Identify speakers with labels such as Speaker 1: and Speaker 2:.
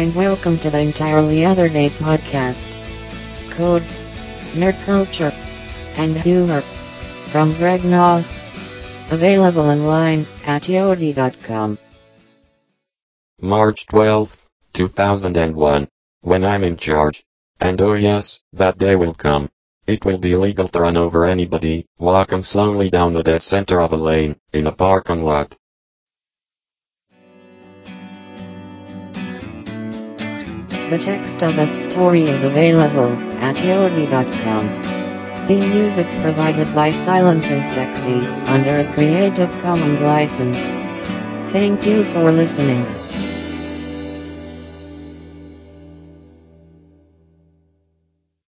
Speaker 1: and welcome to the Entirely Other Day podcast. Code, nerd culture, and humor from Greg Noss. Available online at yodi.com.
Speaker 2: March 12, 2001. When I'm in charge. And oh yes, that day will come. It will be illegal to run over anybody, walking slowly down the dead center of a lane, in a parking lot.
Speaker 1: The text of the story is available at yodi.com. Theme music provided by Silence is Sexy, under a Creative Commons license. Thank you for listening.